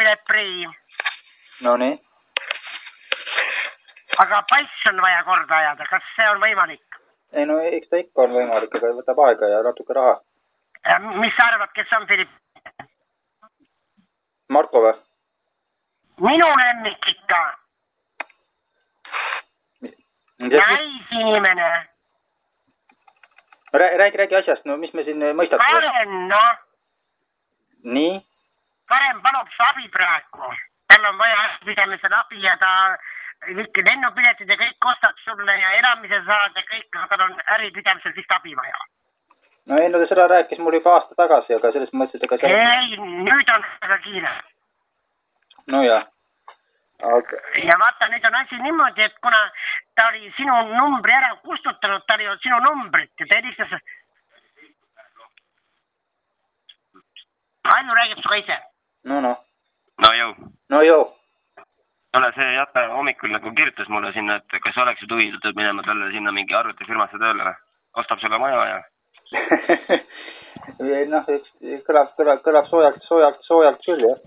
lennupilet prii. No nii. Aga pass on vaja korda ajada, kas see on võimalik? Ei no eks ta ikka on võimalik, aga võtab aega ja natuke raha. Mis sa arvad, kes on Philipp? Marko või? Minu lemmik ikka. Naisinimene. Räägi asjast, no mis me siin mõistad? Karen, noh. Nii? Karen palub abi praegu. Tal on vaja pidamisel abi ja ta ikka lennupiletid ja kõik ostab sulle ja elamise saad ja kõik, aga tal on äripidamisel vist abi vaja. No ei, no ta seda rääkis mul juba aasta tagasi, aga selles mõttes, et Ei, nüüd on väga kiire. No jah. Okay. Ja vaata, nüüd on asi niimoodi, et kuna ta oli sinu numbri ära kustutanud, ta oli ju sinu numbrit ja ta helistas. Hannu räägib suga ise. No. No jõu. Ole see Jata hommikul nagu kirjutas mulle sinna, et kas oleksid huvitatud minema talle sinna mingi arvutifirmasse tööle või? Ostab sulle maja ja... noh, kõlab soojalt küll, jah.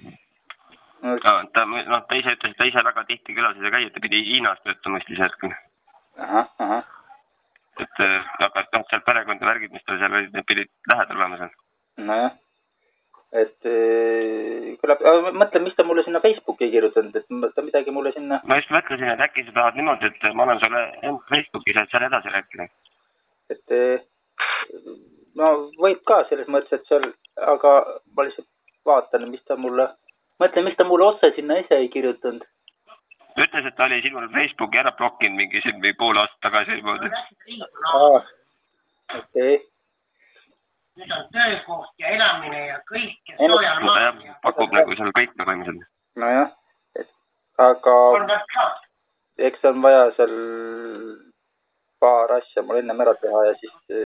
Ta ise ütles, et ta ise väga tihti külas ei käi, et ta pidi Hiinas töötama vist hetkel. Ahah. Et seal perekonda värgid, mis tal seal olid, need pidid lähedal olema seal. Nojah. Et kõlab, mõtle, mis ta mulle sinna Facebooki ei kirjutanud, et ta midagi mulle sinna... Ma just mõtlesin, et äkki sa tahad niimoodi, et ma olen sulle Facebookis, et seal edasi rääkida. Et no võib ka selles mõttes, et seal, aga ma lihtsalt vaatan, mis ta mulle otse sinna ise ei kirjutanud. Ütles, et ta oli sinul Facebooki ära blokkinud mingi pool aastat tagasi. Okei. Nüüd on töökoht ja elamine ja kõik ja soojal maal. Pakub nagu seal kõik nagu ilmselt. Nojah, aga eks on vaja seal paar asja mul ennem ära teha ja siis